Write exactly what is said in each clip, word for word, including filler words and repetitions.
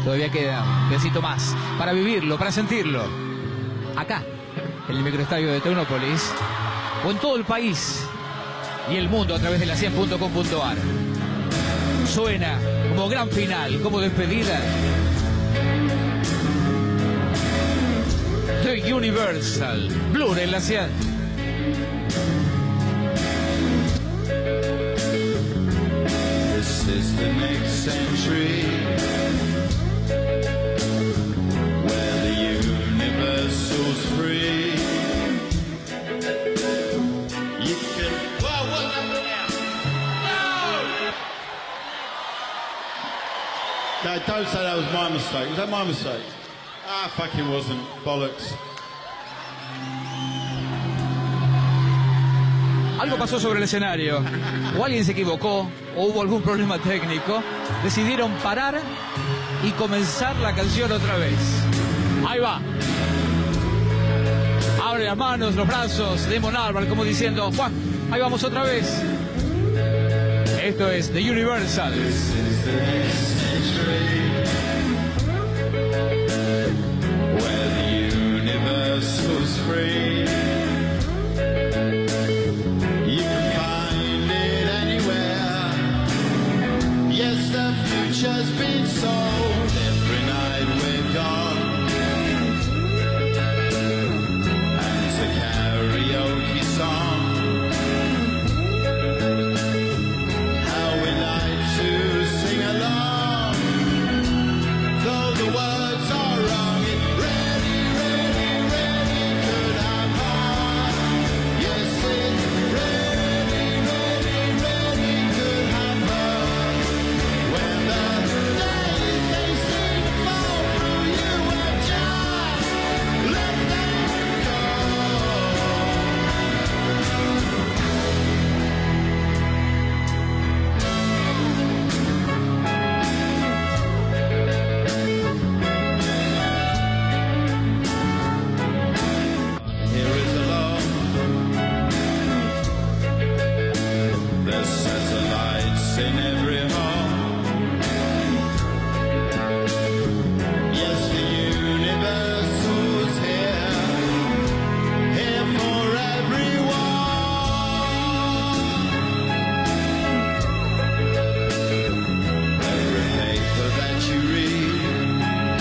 Todavía queda un pedacito más para vivirlo, para sentirlo. Acá, en el microestadio de Tecnópolis, o en todo el país y el mundo a través de la cien punto com punto ar. Suena como gran final, como despedida. The Universal. Blur en la cien. This is the next century, where the universe was free. You can... Whoa, what's happening now? No! No, don't say that was my mistake. Was that my mistake? Ah, fucking wasn't. Bollocks. Algo pasó sobre el escenario, o alguien se equivocó, o hubo algún problema técnico. Decidieron parar y comenzar la canción otra vez. Ahí va. Abre las manos, los brazos, Damon Albarn, como diciendo, Juan, ahí vamos otra vez. Esto es The Universal. Where the universe was free. You can find it anywhere. Yes, the future's been sold. Every night we're gone. And it's a karaoke song. How we like to sing along. Though the words are wrong, it really, really, really could have hurt. Yes, it really, really, really could have hurt. When the days they seem to fall through, you have just let them go. Here is a love. There's satellites in every home. Yes, the universe was here, here for everyone. Every paper that you read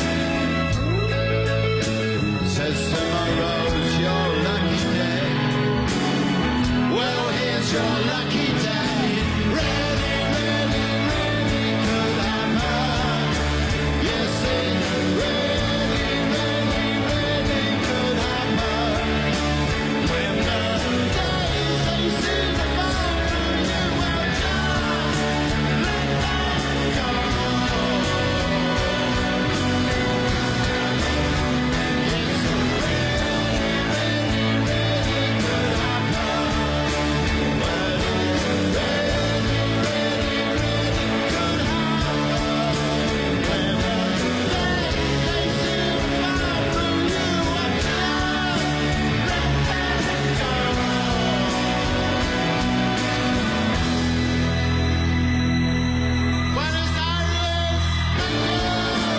says tomorrow's your lucky day. Well, here's your lucky day. Really, really, really could have hurt. Yes, it really, really, really could have hurt. When the days they seem to fall through, you will just let them go. Yes, it really, really, really could have hurt. But it really, really, really could have hurt. When the days they seem to fall through, you will just let them go. Buenos Aires, thank you.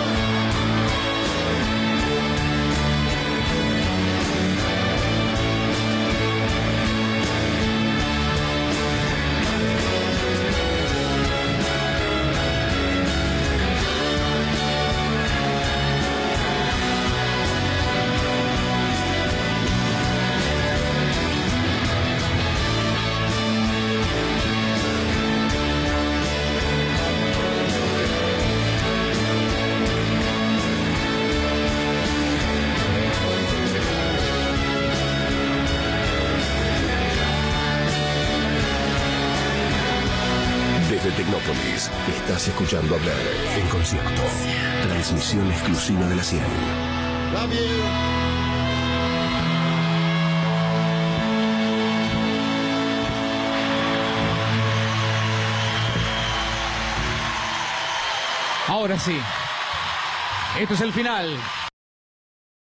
Desde Tecnópolis, estás escuchando a Blair en concierto. Transmisión exclusiva de la cien. Love you. Ahora sí. Esto es el final.